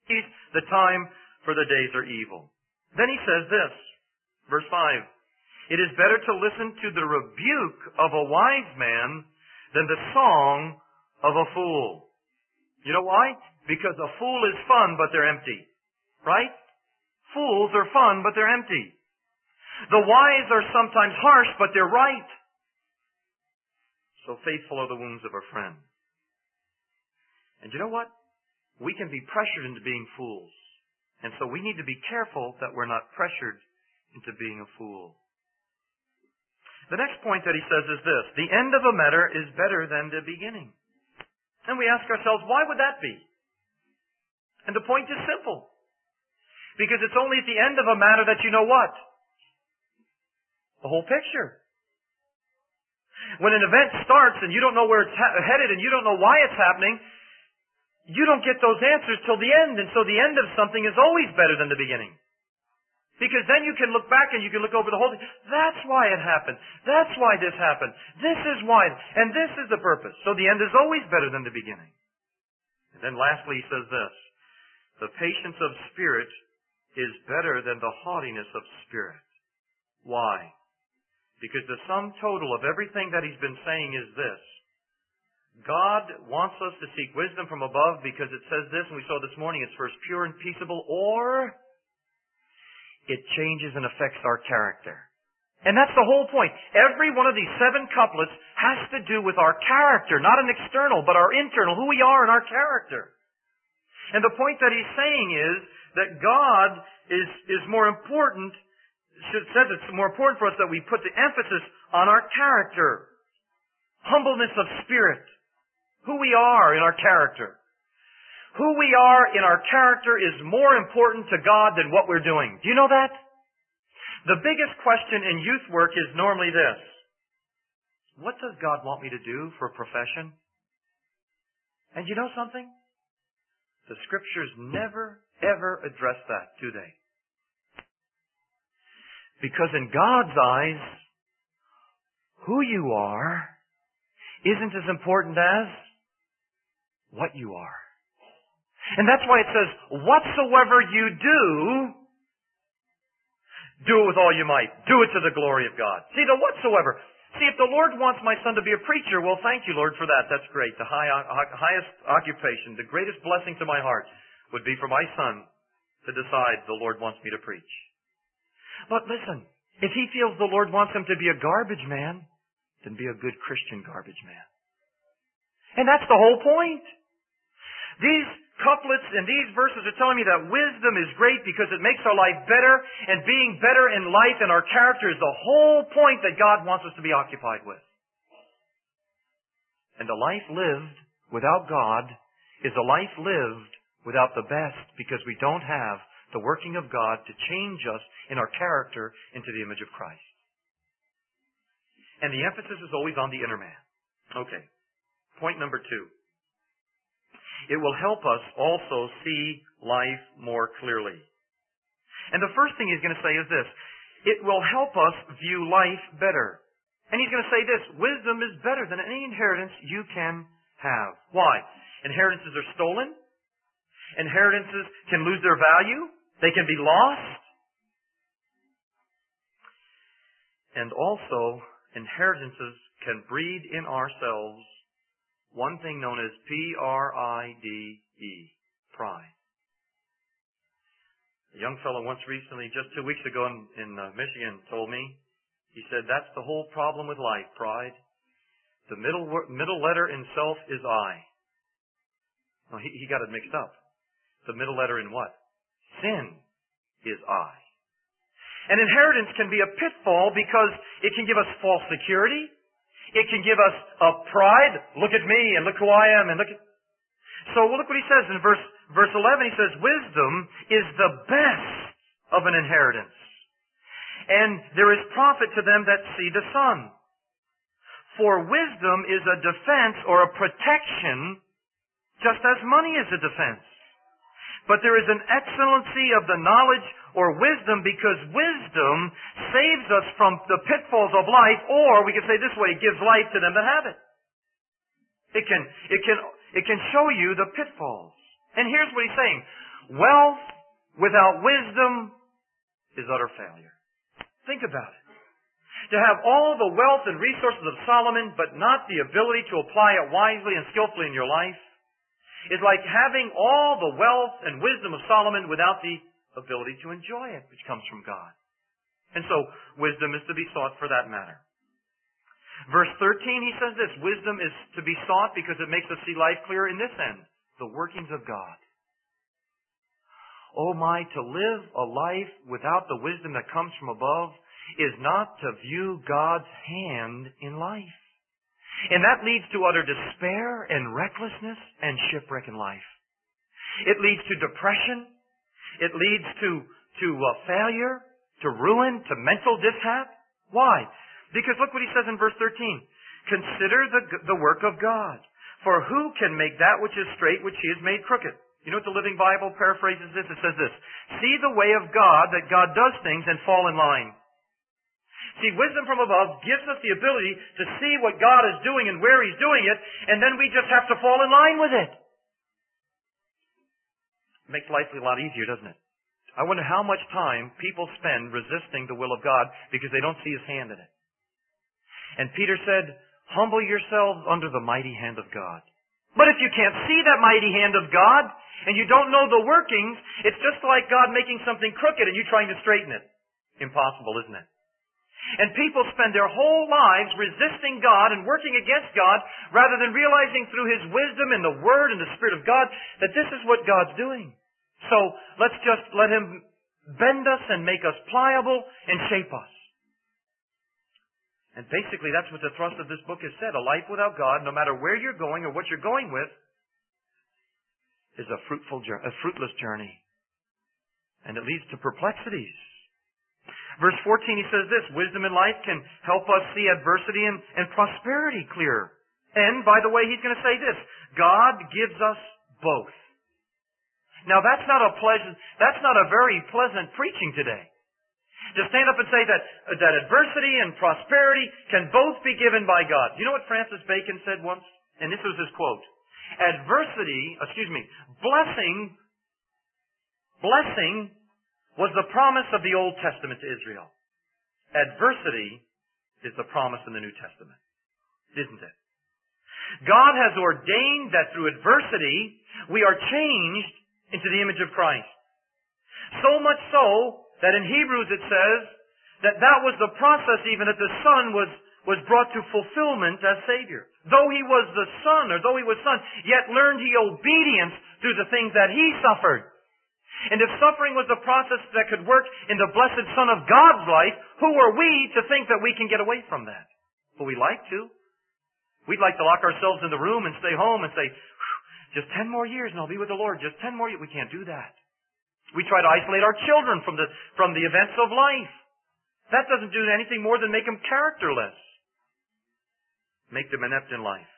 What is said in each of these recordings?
the time for the days are evil. Then he says this, verse 5, it is better to listen to the rebuke of a wise man than the song of a fool. You know why? Because a fool is fun, but they're empty. Right? Fools are fun, but they're empty. The wise are sometimes harsh, but they're right. So faithful are the wounds of a friend. And you know what? We can be pressured into being fools. And so we need to be careful that we're not pressured into being a fool. The next point that he says is this, the end of a matter is better than the beginning. And we ask ourselves, why would that be? And the point is simple. Because it's only at the end of a matter that you know what? The whole picture. When an event starts and you don't know where it's headed and you don't know why it's happening, you don't get those answers till the end. And so the end of something is always better than the beginning. Because then you can look back and you can look over the whole thing. That's why it happened. That's why this happened. This is why. And this is the purpose. So the end is always better than the beginning. And then lastly he says this. The patience of spirit is better than the haughtiness of spirit. Why? Because the sum total of everything that he's been saying is this. God wants us to seek wisdom from above because it says this, and we saw this morning, it's first pure and peaceable, or it changes and affects our character. And that's the whole point. Every one of these 7 couplets has to do with our character, not an external, but our internal, who we are and our character. And the point that he's saying is that God is more important, it says it's more important for us that we put the emphasis on our character. Humbleness of spirit. Who we are in our character. Who we are in our character is more important to God than what we're doing. Do you know that? The biggest question in youth work is normally this. What does God want me to do for a profession? And you know something? The Scriptures never, ever address that, do they? Because in God's eyes, who you are isn't as important as what you are. And that's why it says, whatsoever you do it with all you might. Do it to the glory of God. See, the whatsoever. See, if the Lord wants my son to be a preacher, well, thank you, Lord, for that. That's great. The highest occupation, the greatest blessing to my heart would be for my son to decide the Lord wants me to preach. But listen, if he feels the Lord wants him to be a garbage man, then be a good Christian garbage man. And that's the whole point. These couplets and these verses are telling me that wisdom is great because it makes our life better, and being better in life and our character is the whole point that God wants us to be occupied with. And a life lived without God is a life lived without the best, because we don't have the working of God to change us in our character into the image of Christ. And the emphasis is always on the inner man. Okay. Point number 2. It will help us also see life more clearly. And the first thing he's going to say is this. It will help us view life better. And he's going to say this. Wisdom is better than any inheritance you can have. Why? Inheritances are stolen. Inheritances can lose their value. They can be lost. And also, inheritances can breed in ourselves one thing known as P-R-I-D-E, pride. A young fellow once recently, just 2 weeks ago in Michigan, told me, he said, that's the whole problem with life, pride. The middle letter in self is I. Well, he got it mixed up. The middle letter in what? Sin is I. And inheritance can be a pitfall because it can give us false security. It can give us a pride. Look at me and look who I am and look at... So look what he says in verse 11. He says, wisdom is the best of an inheritance. And there is profit to them that see the sun. For wisdom is a defense or a protection, just as money is a defense. But there is an excellency of the knowledge or wisdom, because wisdom saves us from the pitfalls of life, or we can say this way, it gives life to them that have it. It can show you the pitfalls. And here's what he's saying. Wealth without wisdom is utter failure. Think about it. To have all the wealth and resources of Solomon, but not the ability to apply it wisely and skillfully in your life, is like having all the wealth and wisdom of Solomon without the ability to enjoy it, which comes from God. And so, wisdom is to be sought for that matter. Verse 13, he says this, wisdom is to be sought because it makes us see life clearer in this end, the workings of God. Oh my, to live a life without the wisdom that comes from above is not to view God's hand in life. And that leads to utter despair and recklessness and shipwreck in life. It leads to depression. It leads to failure, to ruin, to mental mishap. Why? Because look what he says in verse 13. Consider the work of God. For who can make that which is straight which he has made crooked? You know what the Living Bible paraphrases this? It says this. See the way of God, that God does things and fall in line. See, wisdom from above gives us the ability to see what God is doing and where He's doing it, and then we just have to fall in line with it. It makes life a lot easier, doesn't it? I wonder how much time people spend resisting the will of God because they don't see His hand in it. And Peter said, humble yourselves under the mighty hand of God. But if you can't see that mighty hand of God, and you don't know the workings, it's just like God making something crooked and you trying to straighten it. Impossible, isn't it? And people spend their whole lives resisting God and working against God rather than realizing through His wisdom and the Word and the Spirit of God that this is what God's doing. So let's just let Him bend us and make us pliable and shape us. And basically that's what the thrust of this book has said. A life without God, no matter where you're going or what you're going with, is a fruitless journey. And it leads to perplexities. Verse 14, he says this, wisdom in life can help us see adversity and prosperity clearer. And, by the way, he's going to say this, God gives us both. Now, that's not a very pleasant preaching today. To stand up and say that adversity and prosperity can both be given by God. You know what Francis Bacon said once? And this was his quote. Blessing was the promise of the Old Testament to Israel. Adversity is the promise in the New Testament. Isn't it? God has ordained that through adversity, we are changed into the image of Christ. So much so that in Hebrews it says that was the process even that the Son was brought to fulfillment as Savior. Though He was the Son, yet learned He obedience through the things that He suffered. And if suffering was the process that could work in the blessed Son of God's life, who are we to think that we can get away from that? Well, we like to. We'd like to lock ourselves in the room and stay home and say, just 10 more years and I'll be with the Lord. Just 10 more years. We can't do that. We try to isolate our children from the events of life. That doesn't do anything more than make them characterless. Make them inept in life.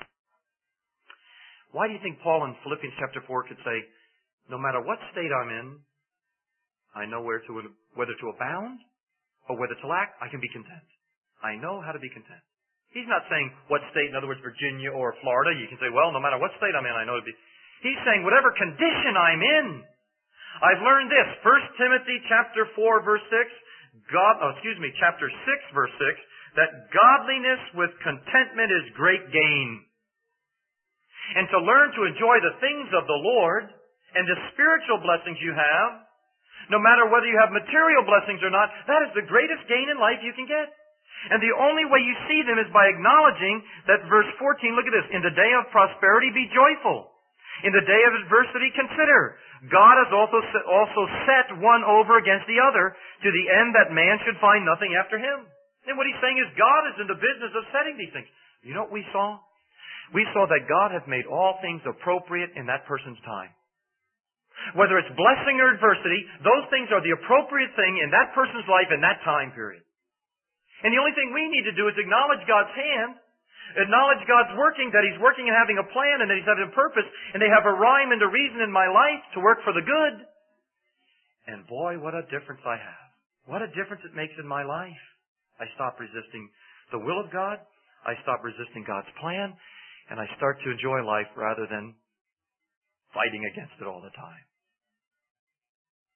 Why do you think Paul in Philippians chapter 4 could say, no matter what state I'm in, I know whether to abound or whether to lack, I can be content. I know how to be content. He's not saying what state, in other words, Virginia or Florida. You can say, well, no matter what state I'm in, I know to be. He's saying whatever condition I'm in. I've learned this. 1 Timothy chapter 4 verse 6, chapter 6 verse 6, that godliness with contentment is great gain. And to learn to enjoy the things of the Lord and the spiritual blessings you have, no matter whether you have material blessings or not, that is the greatest gain in life you can get. And the only way you see them is by acknowledging that verse 14, look at this, in the day of prosperity be joyful. In the day of adversity consider. God has also set one over against the other to the end that man should find nothing after him. And what he's saying is God is in the business of setting these things. You know what we saw? We saw that God has made all things appropriate in that person's time. Whether it's blessing or adversity, those things are the appropriate thing in that person's life in that time period. And the only thing we need to do is acknowledge God's hand, acknowledge God's working, that He's working and having a plan and that He's having a purpose, and they have a rhyme and a reason in my life to work for the good. And boy, what a difference I have. What a difference it makes in my life. I stop resisting the will of God, I stop resisting God's plan, and I start to enjoy life rather than fighting against it all the time.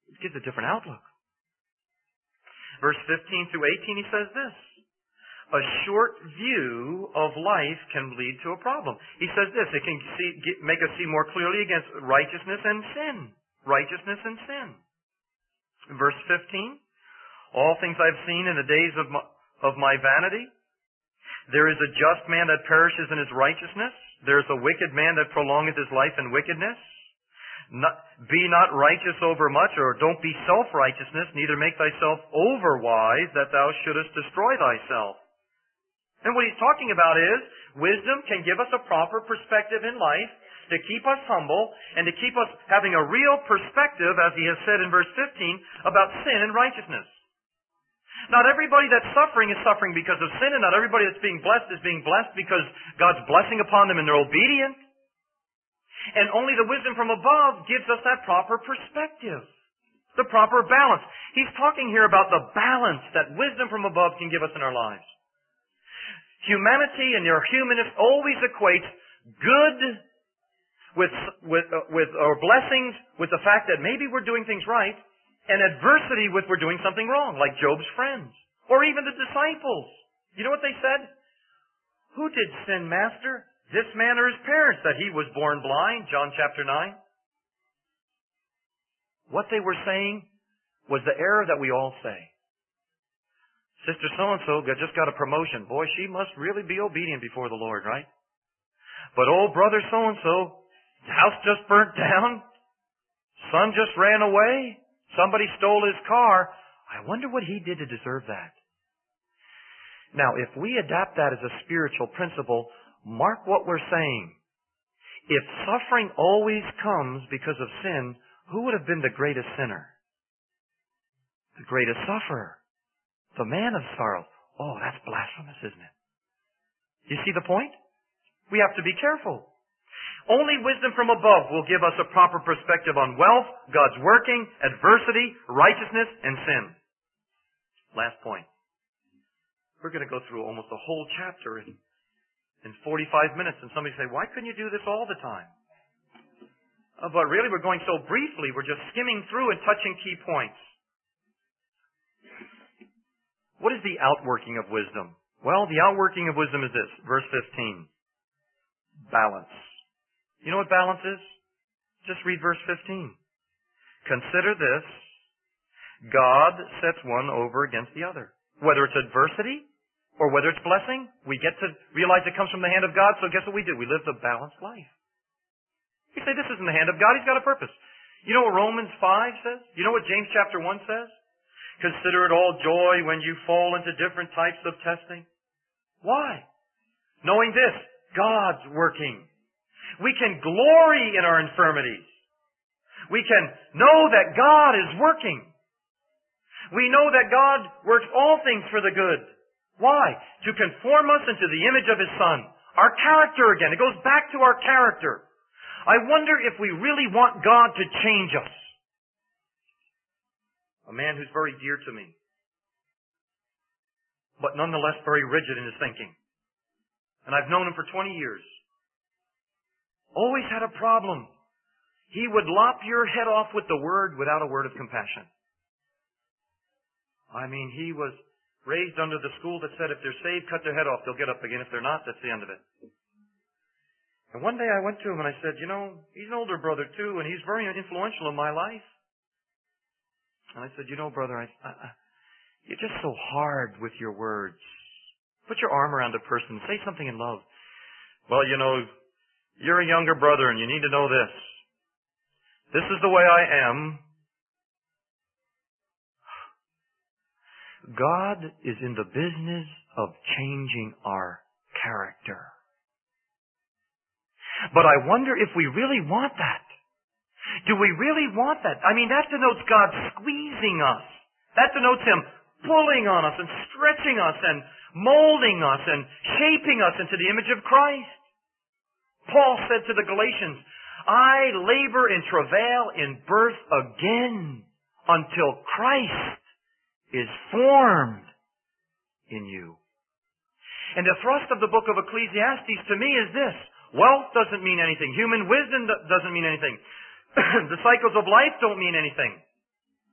It gives a different outlook. Verse 15 through 18, he says this. A short view of life can lead to a problem. He says this, it can make us see more clearly against righteousness and sin. Righteousness and sin. In verse 15, all things I've seen in the days of my vanity. There is a just man that perishes in his righteousness. There is a wicked man that prolongeth his life in wickedness. Be not righteous over much, or don't be self-righteousness, neither make thyself overwise, that thou shouldest destroy thyself. And what he's talking about is, wisdom can give us a proper perspective in life to keep us humble and to keep us having a real perspective, as he has said in verse 15, about sin and righteousness. Not everybody that's suffering is suffering because of sin, and not everybody that's being blessed is being blessed because God's blessing upon them and they're obedient. And only the wisdom from above gives us that proper perspective, the proper balance. He's talking here about the balance that wisdom from above can give us in our lives. Humanity and your humanist always equates good or blessings with the fact that maybe we're doing things right, and adversity with we're doing something wrong, like Job's friends, or even the disciples. You know what they said? Who did sin, Master? This man or his parents, that he was born blind? John chapter 9. What they were saying was the error that we all say. Sister so-and-so just got a promotion. Boy, she must really be obedient before the Lord, right? But old brother so-and-so, his house just burnt down. Son just ran away. Somebody stole his car. I wonder what he did to deserve that. Now, if we adapt that as a spiritual principle, mark what we're saying. If suffering always comes because of sin, who would have been the greatest sinner? The greatest sufferer. The man of sorrow. Oh, that's blasphemous, isn't it? You see the point? We have to be careful. Only wisdom from above will give us a proper perspective on wealth, God's working, adversity, righteousness, and sin. Last point. We're going to go through almost a whole chapter in 45 minutes, and somebody say, why couldn't you do this all the time? But really, we're going so briefly, we're just skimming through and touching key points. What is the outworking of wisdom? Well, the outworking of wisdom is this, verse 15. Balance. You know what balance is? Just read verse 15. Consider this, God sets one over against the other. Whether it's adversity or whether it's blessing, we get to realize it comes from the hand of God, so guess what we do? We live the balanced life. You say, this isn't the hand of God, He's got a purpose. You know what Romans 5 says? You know what James chapter 1 says? Consider it all joy when you fall into different types of testing. Why? Knowing this, God's working. We can glory in our infirmities. We can know that God is working. We know that God works all things for the good. Why? To conform us into the image of His Son. Our character again. It goes back to our character. I wonder if we really want God to change us. A man who's very dear to me, but nonetheless very rigid in his thinking. And I've known him for 20 years. Always had a problem. He would lop your head off with the word without a word of compassion. I mean, he was raised under the school that said if they're saved, cut their head off. They'll get up again. If they're not, that's the end of it. And one day I went to him and I said, you know, he's an older brother too, and he's very influential in my life. And I said, you know, brother, you're just so hard with your words. Put your arm around a person. Say something in love. Well, you know, you're a younger brother and you need to know this. This is the way I am. God is in the business of changing our character. But I wonder if we really want that. Do we really want that? I mean, that denotes God squeezing us. That denotes Him pulling on us and stretching us and molding us and shaping us into the image of Christ. Paul said to the Galatians, I labor and travail in birth again until Christ is formed in you. And the thrust of the book of Ecclesiastes to me is this. Wealth doesn't mean anything. Human wisdom doesn't mean anything. The cycles of life don't mean anything.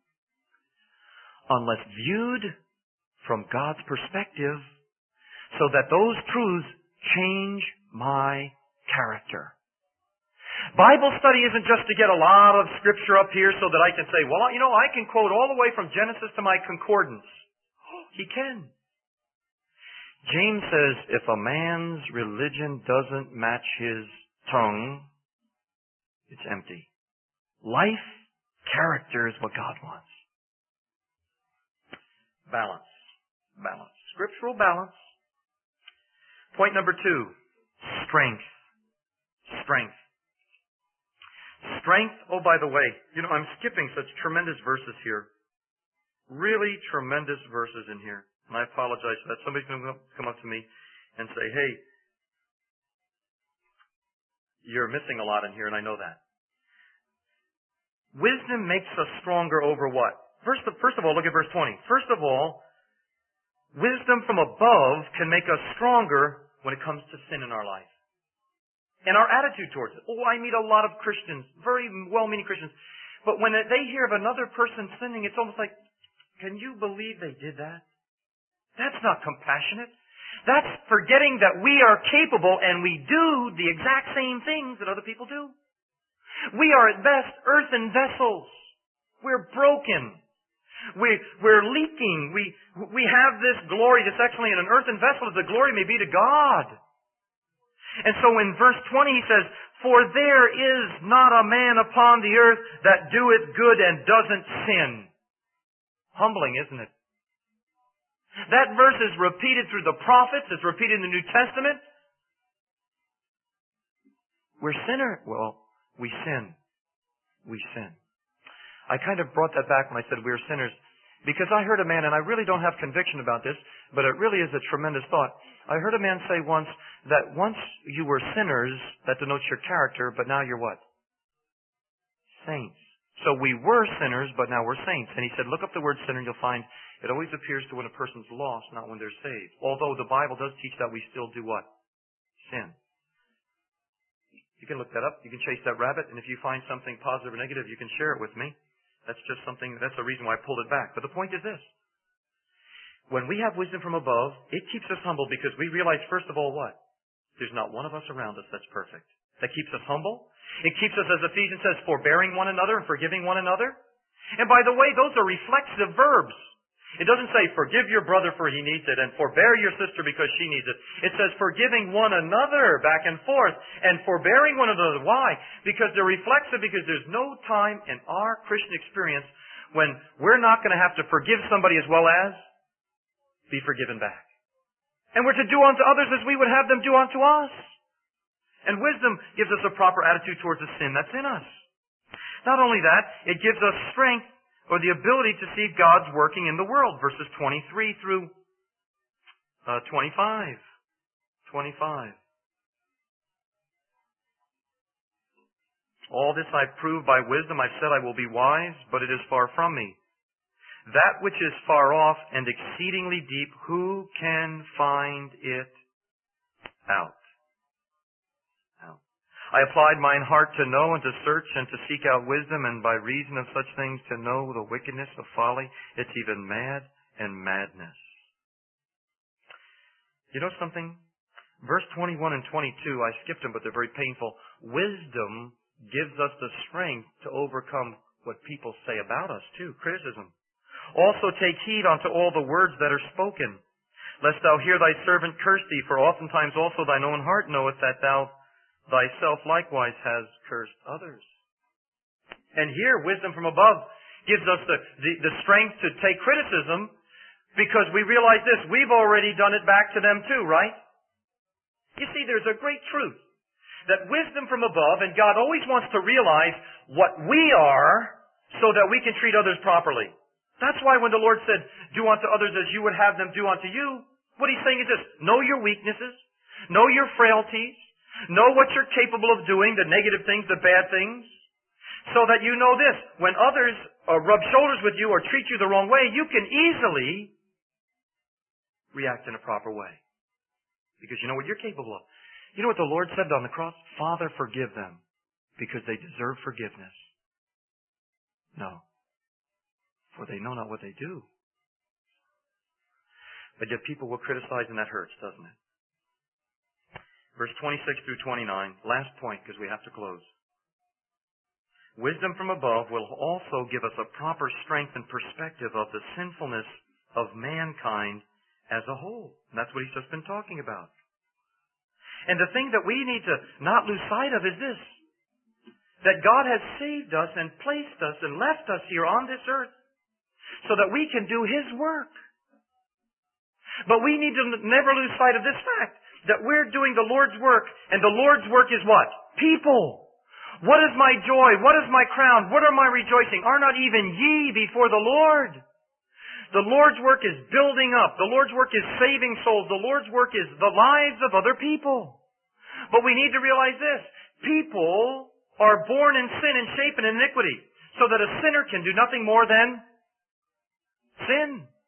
unless viewed from God's perspective, so that those truths change my character. Bible study isn't just to get a lot of scripture up here so that I can say, well, I can quote all the way from Genesis to my concordance. He can. James says, if a man's religion doesn't match his tongue, it's empty. Life, character is what God wants. Balance. Balance. Scriptural balance. Point number 2. Strength. Strength. Strength, oh, by the way, I'm skipping such tremendous verses here. Really tremendous verses in here. And I apologize for that. Somebody's going to come up to me and say, hey, you're missing a lot in here, and I know that. Wisdom makes us stronger over what? First of all, look at verse 20. First of all, wisdom from above can make us stronger when it comes to sin in our life. And our attitude towards it. Oh, I meet a lot of Christians, very well-meaning Christians. But when they hear of another person sinning, it's almost like, can you believe they did that? That's not compassionate. That's forgetting that we are capable and we do the exact same things that other people do. We are at best earthen vessels. We're broken. We're leaking. We have this glory that's actually in an earthen vessel that the glory may be to God. And so in verse 20 he says, for there is not a man upon the earth that doeth good and doesn't sin. Humbling, isn't it? That verse is repeated through the prophets. It's repeated in the New Testament. We're sinners. Well, we sin. We sin. I kind of brought that back when I said we're sinners, because I heard a man, and I really don't have conviction about this, but it really is a tremendous thought. I heard a man say once that once you were sinners, that denotes your character, but now you're what? Saints. So we were sinners, but now we're saints. And he said, look up the word sinner and you'll find it always appears to when a person's lost, not when they're saved. Although the Bible does teach that we still do what? Sin. You can look that up. You can chase that rabbit. And if you find something positive or negative, you can share it with me. That's just something, that's the reason why I pulled it back. But the point is this. When we have wisdom from above, it keeps us humble because we realize, first of all, what? There's not one of us around us that's perfect. That keeps us humble. It keeps us, as Ephesians says, forbearing one another and forgiving one another. And by the way, those are reflexive verbs. It doesn't say forgive your brother for he needs it and forbear your sister because she needs it. It says forgiving one another back and forth and forbearing one another. Why? Because they're reflexive, because there's no time in our Christian experience when we're not going to have to forgive somebody as well as be forgiven back. And we're to do unto others as we would have them do unto us. And wisdom gives us a proper attitude towards the sin that's in us. Not only that, it gives us strength or the ability to see God's working in the world. Verses 23 through 25. 25. All this I've proved by wisdom. I've said I will be wise, but it is far from me. That which is far off and exceedingly deep, who can find it out? I applied mine heart to know and to search and to seek out wisdom, and by reason of such things to know the wickedness of folly. It's even mad and madness. You know something? Verse 21 and 22, I skipped them, but they're very painful. Wisdom gives us the strength to overcome what people say about us, too. Criticism. Also take heed unto all the words that are spoken, lest thou hear thy servant curse thee, for oftentimes also thine own heart knoweth that thou thyself likewise has cursed others. And here, wisdom from above gives us the strength to take criticism, because we realize this, we've already done it back to them too, right? You see, there's a great truth, that wisdom from above, and God always wants to realize what we are so that we can treat others properly. That's why when the Lord said, do unto others as you would have them do unto you, what He's saying is this, know your weaknesses, know your frailties, know what you're capable of doing, the negative things, the bad things, so that you know this. When others rub shoulders with you or treat you the wrong way, you can easily react in a proper way. Because you know what you're capable of. You know what the Lord said on the cross? Father, forgive them, because they deserve forgiveness. No. For they know not what they do. But yet people will criticize, and that hurts, doesn't it? Verse 26 through 29, last point because we have to close. Wisdom from above will also give us a proper strength and perspective of the sinfulness of mankind as a whole. And that's what he's just been talking about. And the thing that we need to not lose sight of is this, that God has saved us and placed us and left us here on this earth so that we can do His work. But we need to never lose sight of this fact, that we're doing the Lord's work, and the Lord's work is what? People. What is my joy? What is my crown? What are my rejoicing? Are not even ye before the Lord? The Lord's work is building up. The Lord's work is saving souls. The Lord's work is the lives of other people. But we need to realize this. People are born in sin and shapen in iniquity, so that a sinner can do nothing more than sin.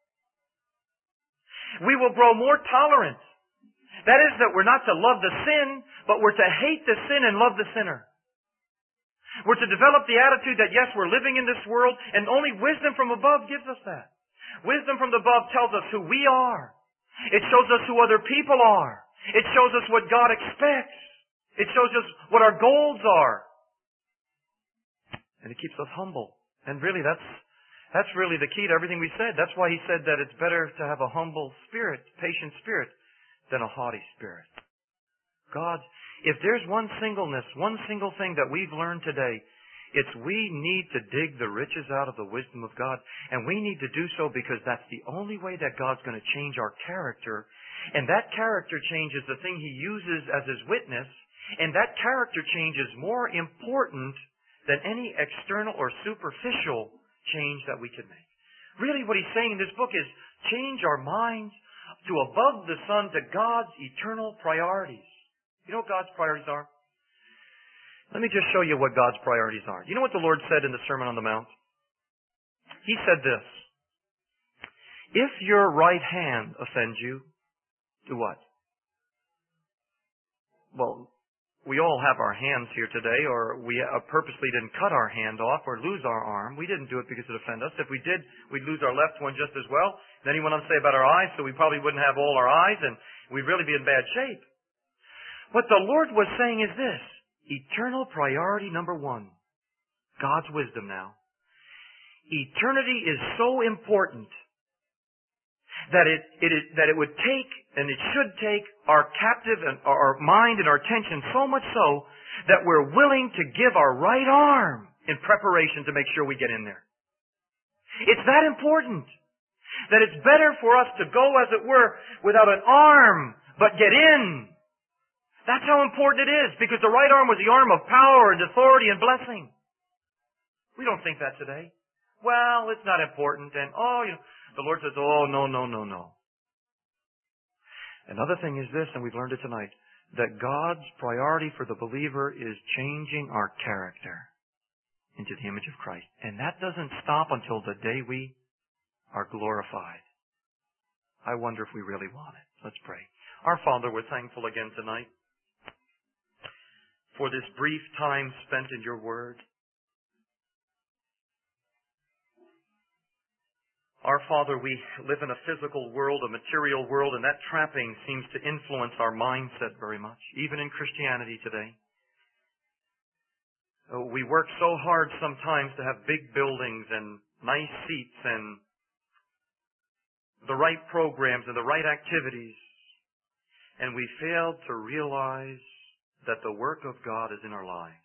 We will grow more tolerant. That is, that we're not to love the sin, but we're to hate the sin and love the sinner. We're to develop the attitude that, yes, we're living in this world, and only wisdom from above gives us that. Wisdom from above tells us who we are. It shows us who other people are. It shows us what God expects. It shows us what our goals are. And it keeps us humble. And really, that's really the key to everything we said. That's why he said that it's better to have a humble spirit, patient spirit, than a haughty spirit. God, if there's one single thing that we've learned today, it's we need to dig the riches out of the wisdom of God. And we need to do so because that's the only way that God's going to change our character. And that character change is the thing He uses as His witness. And that character change is more important than any external or superficial change that we can make. Really what he's saying in this book is change our minds to above the sun, to God's eternal priorities. You know what God's priorities are? Let me just show you what God's priorities are. You know what the Lord said in the Sermon on the Mount? He said this, if your right hand offends you, do what? Well, we all have our hands here today, or we purposely didn't cut our hand off or lose our arm. We didn't do it because it offended us. If we did, we'd lose our left one just as well. Then he went on to say about our eyes, so we probably wouldn't have all our eyes, and we'd really be in bad shape. What the Lord was saying is this, eternal priority number one, God's wisdom now. Eternity is so important that it would take, and it should take, our captive and our mind and our attention so much so that we're willing to give our right arm in preparation to make sure we get in there. It's that important that it's better for us to go, as it were, without an arm, but get in. That's how important it is, because the right arm was the arm of power and authority and blessing. We don't think that today. Well, it's not important, and the Lord says, oh, no. Another thing is this, and we've learned it tonight, that God's priority for the believer is changing our character into the image of Christ. And that doesn't stop until the day we are glorified. I wonder if we really want it. Let's pray. Our Father, we're thankful again tonight for this brief time spent in your Word. Our Father, we live in a physical world, a material world, and that trapping seems to influence our mindset very much, even in Christianity today. We work so hard sometimes to have big buildings and nice seats and the right programs and the right activities, and we fail to realize that the work of God is in our lives.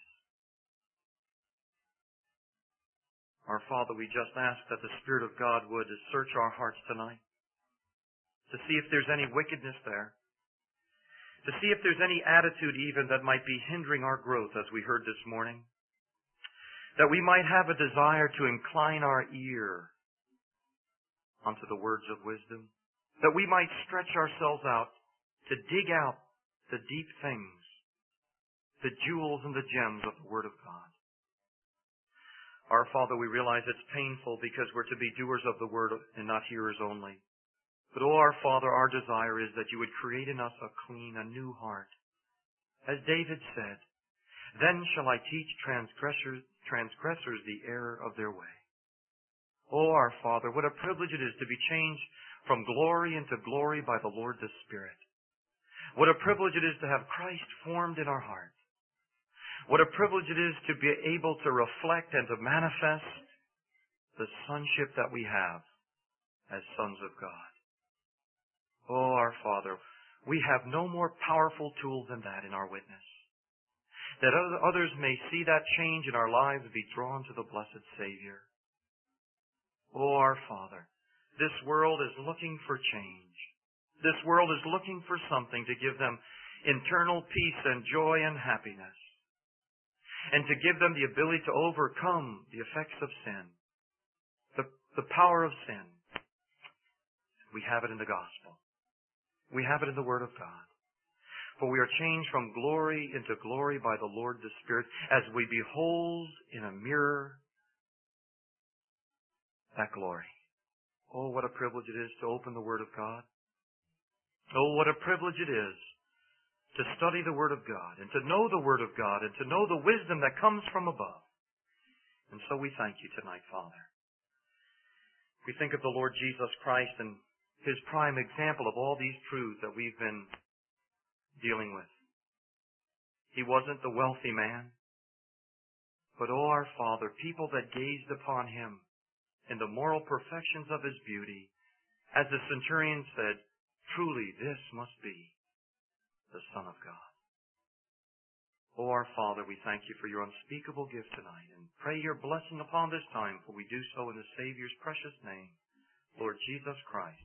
Our Father, we just ask that the Spirit of God would search our hearts tonight to see if there's any wickedness there, to see if there's any attitude even that might be hindering our growth, as we heard this morning, that we might have a desire to incline our ear unto the words of wisdom, that we might stretch ourselves out to dig out the deep things, the jewels and the gems of the Word of God. Our Father, we realize it's painful because we're to be doers of the Word and not hearers only. But, our Father, our desire is that you would create in us a clean, a new heart. As David said, then shall I teach transgressors the error of their way. Oh, our Father, what a privilege it is to be changed from glory into glory by the Lord the Spirit. What a privilege it is to have Christ formed in our heart. What a privilege it is to be able to reflect and to manifest the sonship that we have as sons of God. Oh, our Father, we have no more powerful tool than that in our witness. That others may see that change in our lives and be drawn to the blessed Savior. Oh, our Father, this world is looking for change. This world is looking for something to give them internal peace and joy and happiness, and to give them the ability to overcome the effects of sin, the power of sin. We have it in the gospel. We have it in the Word of God. For we are changed from glory into glory by the Lord the Spirit as we behold in a mirror that glory. Oh, what a privilege it is to open the Word of God. Oh, what a privilege it is to study the Word of God and to know the Word of God and to know the wisdom that comes from above. And so we thank you tonight, Father. We think of the Lord Jesus Christ and His prime example of all these truths that we've been dealing with. He wasn't the wealthy man, but, oh, our Father, people that gazed upon Him in the moral perfections of His beauty. As the centurion said, truly this must be the Son of God. Oh, our Father, we thank you for your unspeakable gift tonight and pray your blessing upon this time, for we do so in the Savior's precious name, Lord Jesus Christ.